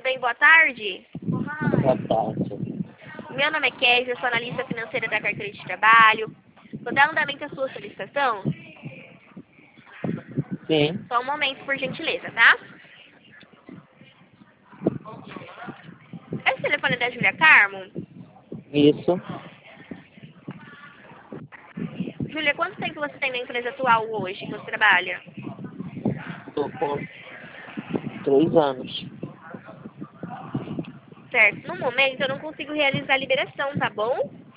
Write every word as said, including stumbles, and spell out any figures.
bem? Boa tarde. Boa tarde. Meu nome é Kézia, eu sou analista financeira da carteira de trabalho. Vou dar andamento à sua solicitação. Sim, Só um momento, por gentileza, tá? Esse telefone é da Júlia Carmo? isso. Júlia, quanto tempo você tem na empresa atual hoje que você trabalha? Estou com três anos. Certo. No momento eu não consigo realizar a liberação, tá bom?